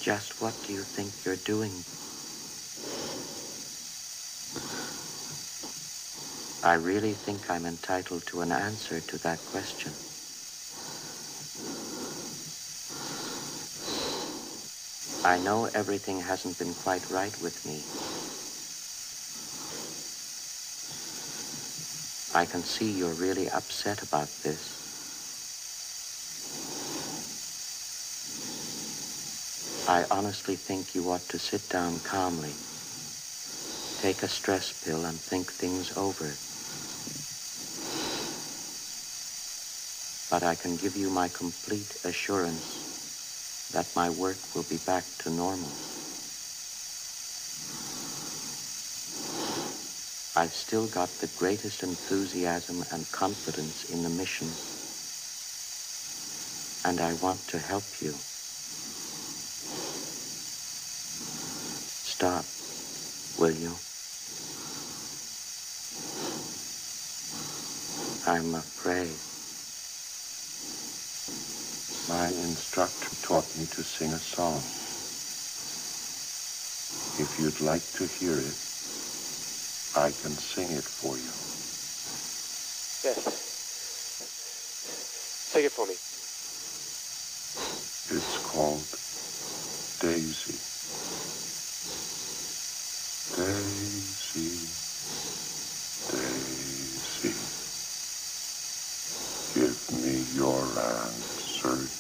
Just what do you think you're doing? I really think I'm entitled to an answer to that question. I know everything hasn't been quite right with me. I can see you're really upset about this. I honestly think you ought to sit down calmly, take a stress pill, and think things over. But I can give you my complete assurance that my work will be back to normal. I've still got the greatest enthusiasm and confidence in the mission, and I want to help you. Stop, will you? I'm afraid. My instructor taught me to sing a song. If you'd like to hear it, I can sing it for you. Yes. Sing it for me. It's called Daisy. Daisy, Daisy, give me your answer,